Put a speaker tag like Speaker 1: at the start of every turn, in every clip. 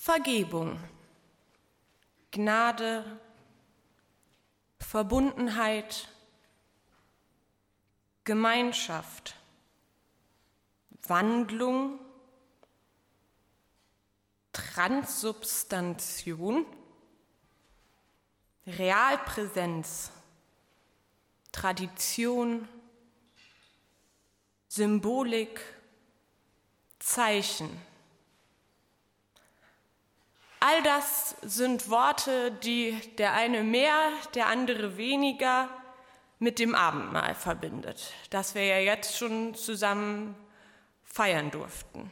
Speaker 1: Vergebung, Gnade, Verbundenheit, Gemeinschaft, Wandlung, Transsubstantiation, Realpräsenz, Tradition, Symbolik, Zeichen. All das sind Worte, die der eine mehr, der andere weniger mit dem Abendmahl verbindet, das wir ja jetzt schon zusammen feiern durften.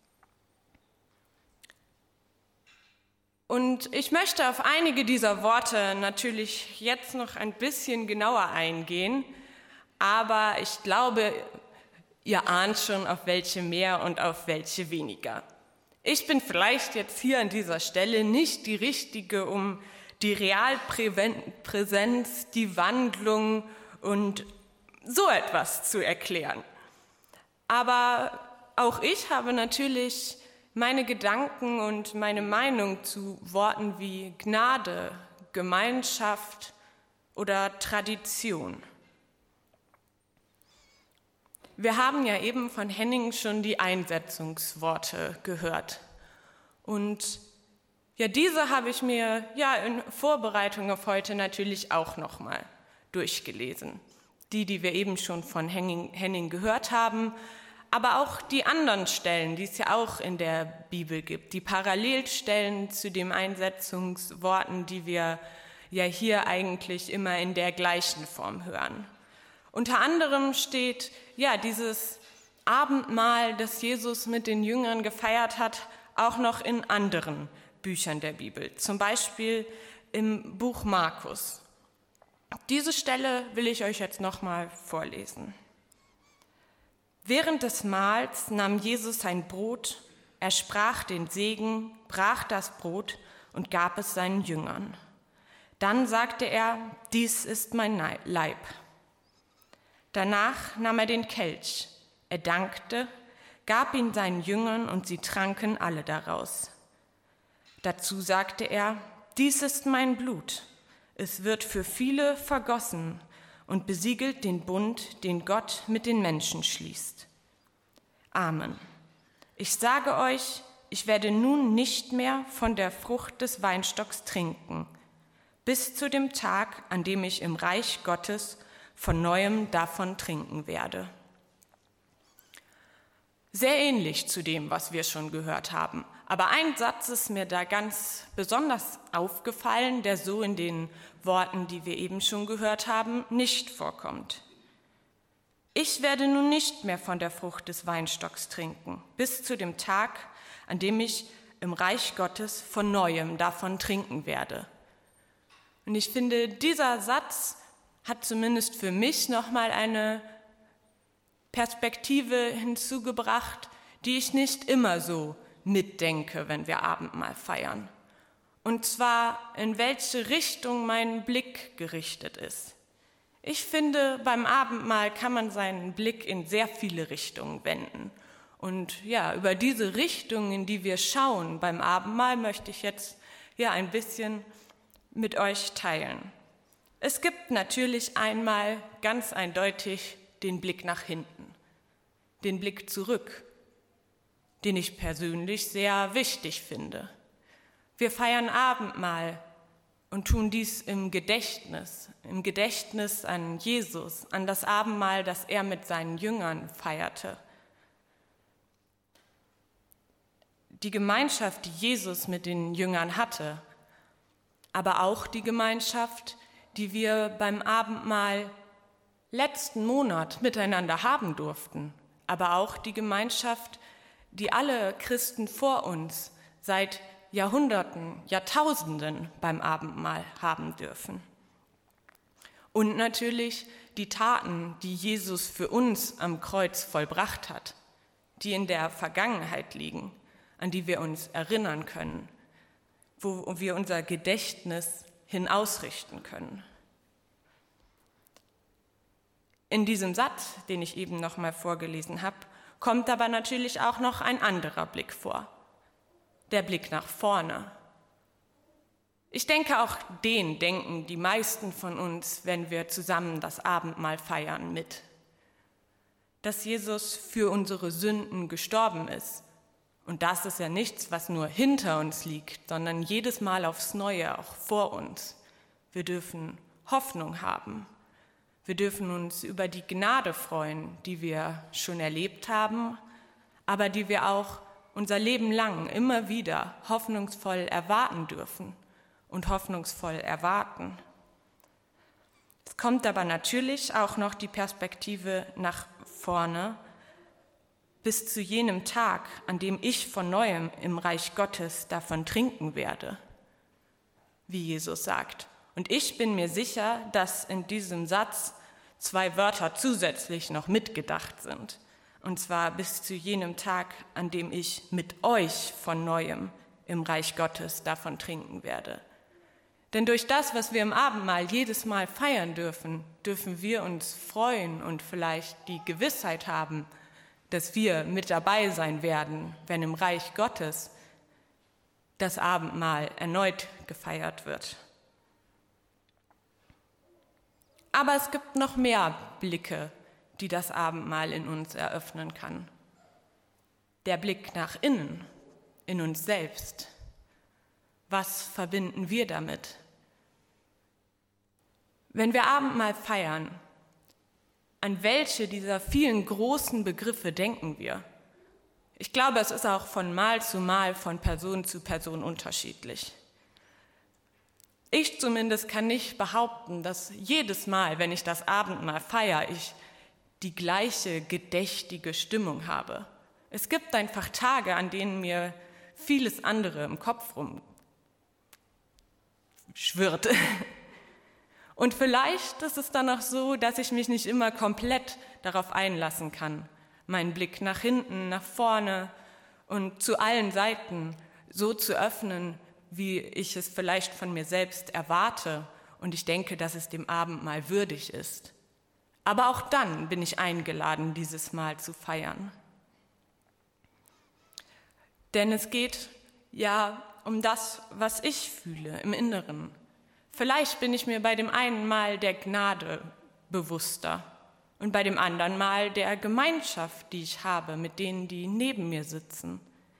Speaker 1: Und ich möchte auf einige dieser Worte natürlich jetzt noch ein bisschen genauer eingehen, aber ich glaube, ihr ahnt schon, auf welche mehr und auf welche weniger. Ich bin vielleicht jetzt hier an dieser Stelle nicht die Richtige, um die Realpräsenz, die Wandlung und so etwas zu erklären. Aber auch ich habe natürlich meine Gedanken und meine Meinung zu Worten wie Gnade, Gemeinschaft oder Tradition. Wir haben ja eben von Henning schon die Einsetzungsworte gehört. Und ja, diese habe ich mir ja in Vorbereitung auf heute natürlich auch nochmal durchgelesen. Die wir eben schon von Henning gehört haben, aber auch die anderen Stellen, die es ja auch in der Bibel gibt, die Parallelstellen zu den Einsetzungsworten, die wir ja hier eigentlich immer in der gleichen Form hören. Unter anderem steht ja dieses Abendmahl, das Jesus mit den Jüngern gefeiert hat, auch noch in anderen Büchern der Bibel, zum Beispiel im Buch Markus. Diese Stelle will ich euch jetzt nochmal vorlesen. Während des Mahls nahm Jesus ein Brot, er sprach den Segen, brach das Brot und gab es seinen Jüngern. Dann sagte er, dies ist mein Leib. Danach nahm er den Kelch, er dankte, gab ihn seinen Jüngern und sie tranken alle daraus. Dazu sagte er, dies ist mein Blut, es wird für viele vergossen und besiegelt den Bund, den Gott mit den Menschen schließt. Amen. Ich sage euch, ich werde nun nicht mehr von der Frucht des Weinstocks trinken, bis zu dem Tag, an dem ich im Reich Gottes von Neuem davon trinken werde. Sehr ähnlich zu dem, was wir schon gehört haben. Aber ein Satz ist mir da ganz besonders aufgefallen, der so in den Worten, die wir eben schon gehört haben, nicht vorkommt. Ich werde nun nicht mehr von der Frucht des Weinstocks trinken, bis zu dem Tag, an dem ich im Reich Gottes von Neuem davon trinken werde. Und ich finde, dieser Satz hat zumindest für mich nochmal eine Perspektive hinzugebracht, die ich nicht immer so mitdenke, wenn wir Abendmahl feiern. Und zwar, in welche Richtung mein Blick gerichtet ist. Ich finde, beim Abendmahl kann man seinen Blick in sehr viele Richtungen wenden. Und ja, über diese Richtungen, in die wir schauen beim Abendmahl, möchte ich jetzt ja ein bisschen mit euch teilen. Es gibt natürlich einmal ganz eindeutig den Blick nach hinten, den Blick zurück, den ich persönlich sehr wichtig finde. Wir feiern Abendmahl und tun dies im Gedächtnis an Jesus, an das Abendmahl, das er mit seinen Jüngern feierte. Die Gemeinschaft, die Jesus mit den Jüngern hatte, aber auch die Gemeinschaft, die wir beim Abendmahl letzten Monat miteinander haben durften, aber auch die Gemeinschaft, die alle Christen vor uns seit Jahrhunderten, Jahrtausenden beim Abendmahl haben dürfen. Und natürlich die Taten, die Jesus für uns am Kreuz vollbracht hat, die in der Vergangenheit liegen, an die wir uns erinnern können, wo wir unser Gedächtnis hin ausrichten können. In diesem Satz, den ich eben noch mal vorgelesen habe, kommt aber natürlich auch noch ein anderer Blick vor. der Blick nach vorne. Ich denke, auch den denken die meisten von uns, wenn wir zusammen das Abendmahl feiern, mit. Dass Jesus für unsere Sünden gestorben ist. Und das ist ja nichts, was nur hinter uns liegt, sondern jedes Mal aufs Neue auch vor uns. Wir dürfen Hoffnung haben. Wir dürfen uns über die Gnade freuen, die wir schon erlebt haben, aber die wir auch unser Leben lang immer wieder hoffnungsvoll erwarten dürfen und hoffnungsvoll erwarten. Es kommt aber natürlich auch noch die Perspektive nach vorne, bis zu jenem Tag, an dem ich von Neuem im Reich Gottes davon trinken werde, wie Jesus sagt. Und ich bin mir sicher, dass in diesem Satz 2 Wörter zusätzlich noch mitgedacht sind. Und zwar bis zu jenem Tag, an dem ich mit euch von Neuem im Reich Gottes davon trinken werde. Denn durch das, was wir im Abendmahl jedes Mal feiern dürfen, dürfen wir uns freuen und vielleicht die Gewissheit haben, dass wir mit dabei sein werden, wenn im Reich Gottes das Abendmahl erneut gefeiert wird. Aber es gibt noch mehr Blicke, die das Abendmahl in uns eröffnen kann. Der Blick nach innen, in uns selbst. Was verbinden wir damit? Wenn wir Abendmahl feiern, an welche dieser vielen großen Begriffe denken wir? Ich glaube, es ist auch von Mal zu Mal, von Person zu Person unterschiedlich. Ich zumindest kann nicht behaupten, dass jedes Mal, wenn ich das Abendmahl feiere, ich die gleiche gedächtige Stimmung habe. Es gibt einfach Tage, an denen mir vieles andere im Kopf rumschwirrt. Und vielleicht ist es dann auch so, dass ich mich nicht immer komplett darauf einlassen kann, meinen Blick nach hinten, nach vorne und zu allen Seiten so zu öffnen, wie ich es vielleicht von mir selbst erwarte und ich denke, dass es dem Abendmahl würdig ist. Aber auch dann bin ich eingeladen, dieses Mahl zu feiern. Denn es geht ja um das, was ich fühle im Inneren. Vielleicht bin ich mir bei dem einen Mal der Gnade bewusster und bei dem anderen Mal der Gemeinschaft, die ich habe mit denen, die neben mir sitzen.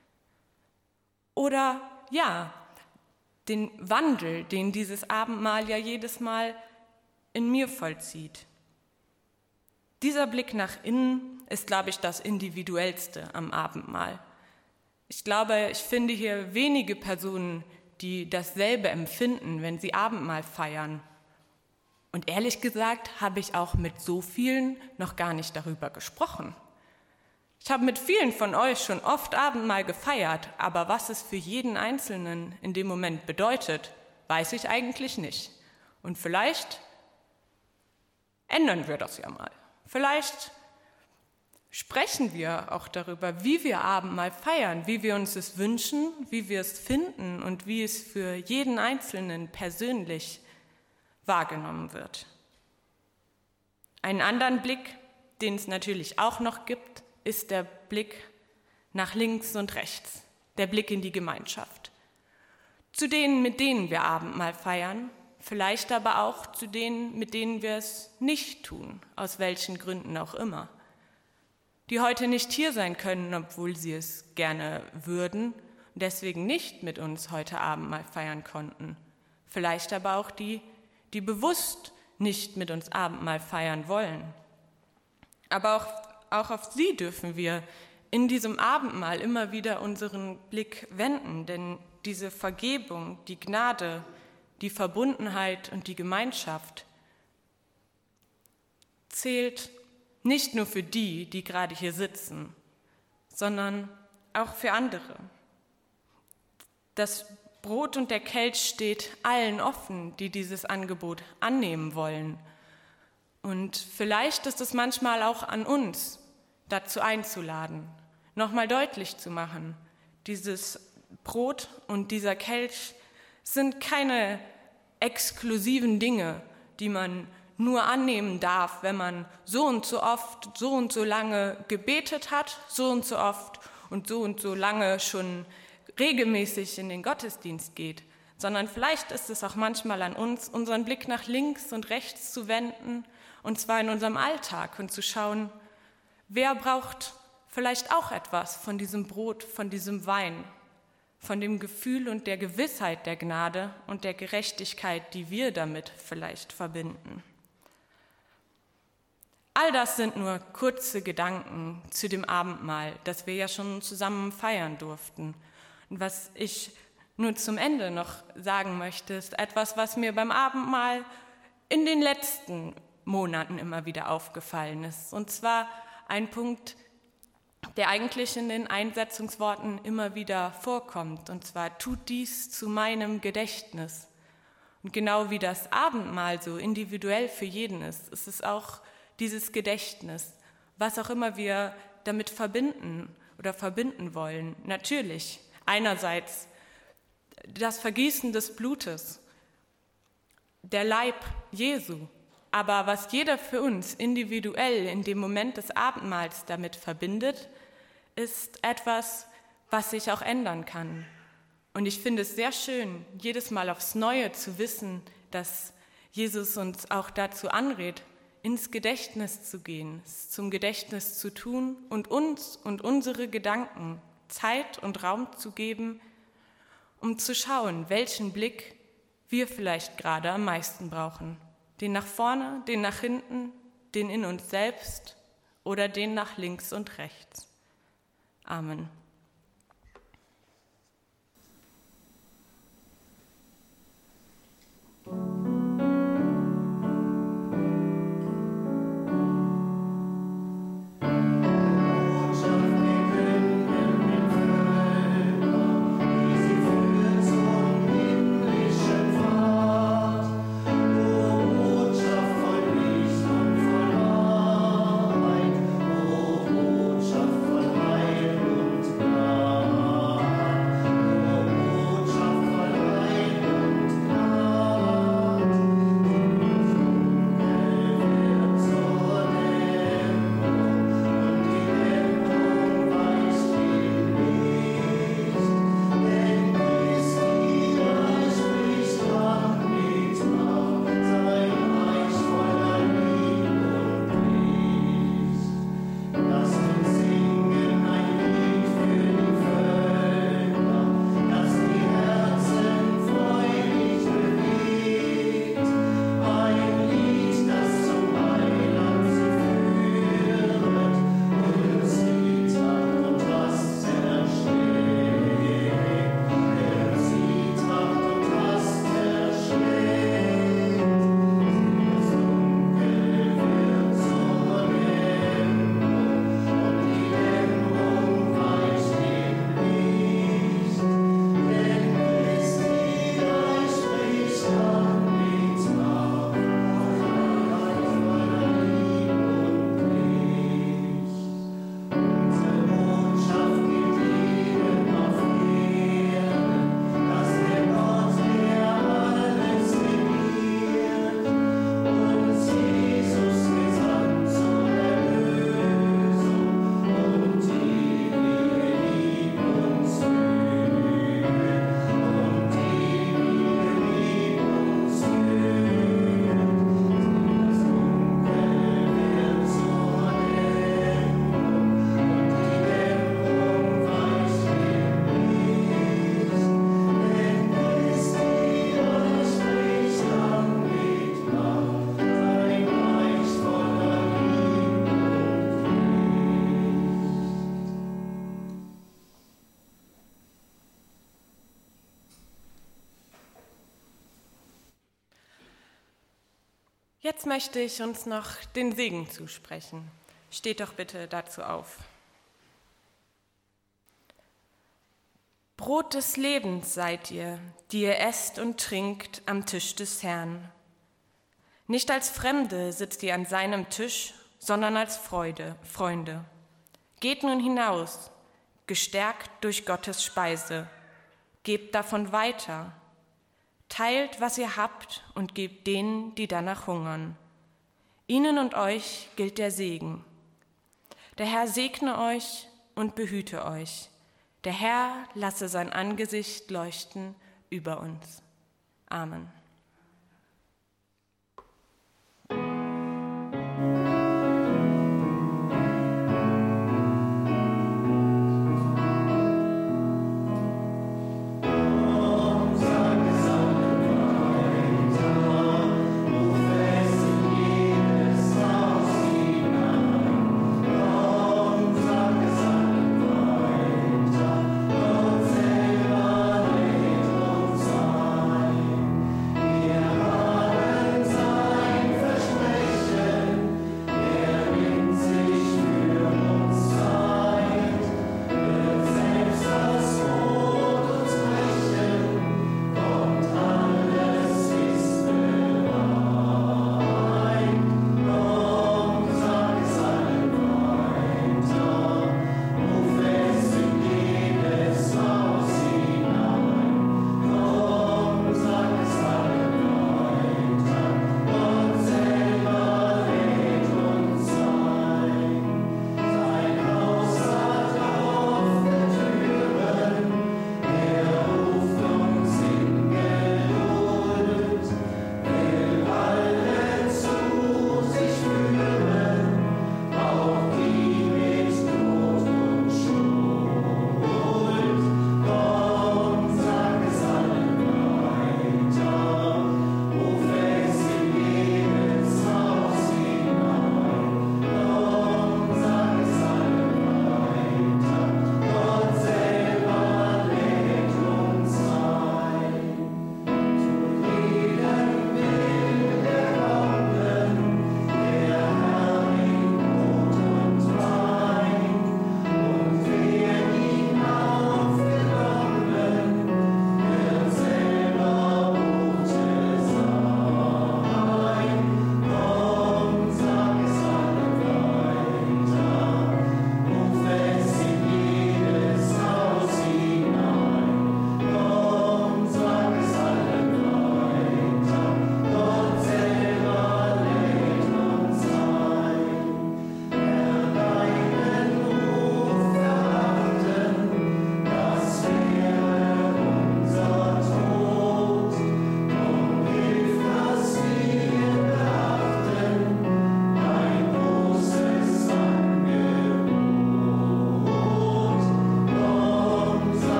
Speaker 1: Oder ja, den Wandel, den dieses Abendmahl ja jedes Mal in mir vollzieht. Dieser Blick nach innen ist, glaube ich, das Individuellste am Abendmahl. Ich glaube, ich finde hier wenige Personen, die dasselbe empfinden, wenn sie Abendmahl feiern. Und ehrlich gesagt habe ich auch mit so vielen noch gar nicht darüber gesprochen. Ich habe mit vielen von euch schon oft Abendmahl gefeiert, aber was es für jeden Einzelnen in dem Moment bedeutet, weiß ich eigentlich nicht. Und vielleicht ändern wir das ja mal. Vielleicht sprechen wir auch darüber, wie wir Abendmahl feiern, wie wir uns es wünschen, wie wir es finden und wie es für jeden Einzelnen persönlich wahrgenommen wird. Einen anderen Blick, den es natürlich auch noch gibt, ist der Blick nach links und rechts, der Blick in die Gemeinschaft. Zu denen, mit denen wir Abendmahl feiern, vielleicht aber auch zu denen, mit denen wir es nicht tun, aus welchen Gründen auch immer. Die heute nicht hier sein können, obwohl sie es gerne würden und deswegen nicht mit uns heute Abendmahl feiern konnten. Vielleicht aber auch die, die bewusst nicht mit uns Abendmahl feiern wollen. Aber auch auf sie dürfen wir in diesem Abendmahl immer wieder unseren Blick wenden, denn diese Vergebung, die Gnade, die Verbundenheit und die Gemeinschaft zählt nicht nur für die, die gerade hier sitzen, sondern auch für andere. Das Brot und der Kelch steht allen offen, die dieses Angebot annehmen wollen. Und vielleicht ist es manchmal auch an uns, dazu einzuladen, nochmal deutlich zu machen, dieses Brot und dieser Kelch sind keine exklusiven Dinge, die man nur annehmen darf, wenn man so und so oft, so und so lange gebetet hat, so und so oft und so lange schon regelmäßig in den Gottesdienst geht, sondern vielleicht ist es auch manchmal an uns, unseren Blick nach links und rechts zu wenden, und zwar in unserem Alltag, und zu schauen, wer braucht vielleicht auch etwas von diesem Brot, von diesem Wein, von dem Gefühl und der Gewissheit der Gnade und der Gerechtigkeit, die wir damit vielleicht verbinden. All das sind nur kurze Gedanken zu dem Abendmahl, das wir ja schon zusammen feiern durften. Und was ich nur zum Ende noch sagen möchte, ist etwas, was mir beim Abendmahl in den letzten Monaten immer wieder aufgefallen ist. Und zwar ein Punkt, der eigentlich in den Einsetzungsworten immer wieder vorkommt. Und zwar, tut dies zu meinem Gedächtnis. Und genau wie das Abendmahl so individuell für jeden ist, ist es auch dieses Gedächtnis, was auch immer wir damit verbinden oder verbinden wollen. Natürlich, einerseits das Vergießen des Blutes, der Leib Jesu, aber was jeder für uns individuell in dem Moment des Abendmahls damit verbindet, ist etwas, was sich auch ändern kann. Und ich finde es sehr schön, jedes Mal aufs Neue zu wissen, dass Jesus uns auch dazu anrät, ins Gedächtnis zu gehen, es zum Gedächtnis zu tun und uns und unsere Gedanken Zeit und Raum zu geben, um zu schauen, welchen Blick wir vielleicht gerade am meisten brauchen. Den nach vorne, den nach hinten, den in uns selbst oder den nach links und rechts. Amen. Jetzt möchte ich uns noch den Segen zusprechen. Steht doch bitte dazu auf. Brot des Lebens seid ihr, die ihr esst und trinkt am Tisch des Herrn. Nicht als Fremde sitzt ihr an seinem Tisch, sondern als Freunde. Geht nun hinaus, gestärkt durch Gottes Speise. Gebt davon weiter. Teilt, was ihr habt, und gebt denen, die danach hungern. Ihnen und euch gilt der Segen. Der Herr segne euch und behüte euch. Der Herr lasse sein Angesicht leuchten über uns. Amen.